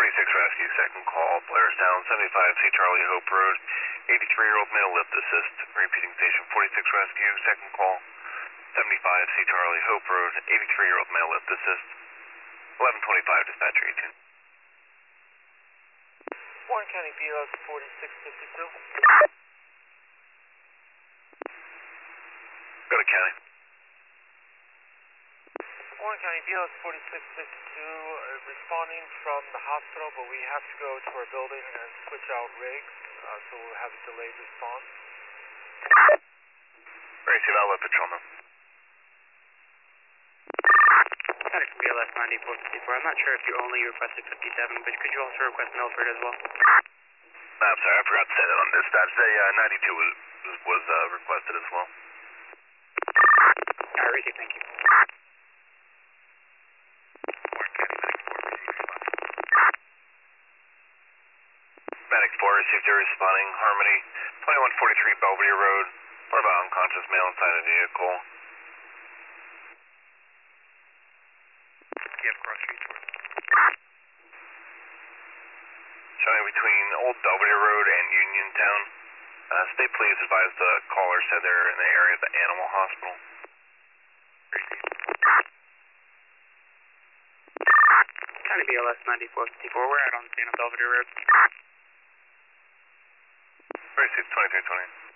Rescue, second call, Blairstown, 75C Charlie Hope Road, 83-year-old male lift assist. Repeating station 46 Rescue, second call, 75C Charlie Hope Road, 83-year-old male lift assist. 1125 dispatcher 18. Warren County BLS 4652. Go to county. Warren County BLS 4652 responding from the hospital, but we have to go to our building and switch out rigs, so we'll have a delayed response. Receive outlet patrol now. County from BLS 9454. I'm not sure if you only requested 57, but could you also request Milford as well? I'm sorry, I forgot to say that on dispatch. The 92 was requested as well. Alright, receive, thank you. Medic 4 received your responding. Harmony, 2143 Belvedere Road. What about unconscious male inside the vehicle? Do you have cross streets for? Showing between Old Belvedere Road and Uniontown. State police advised the caller said they're in the area of the animal hospital. County BLS 9454. We're out on the scene on Belvedere Road. Received 2320.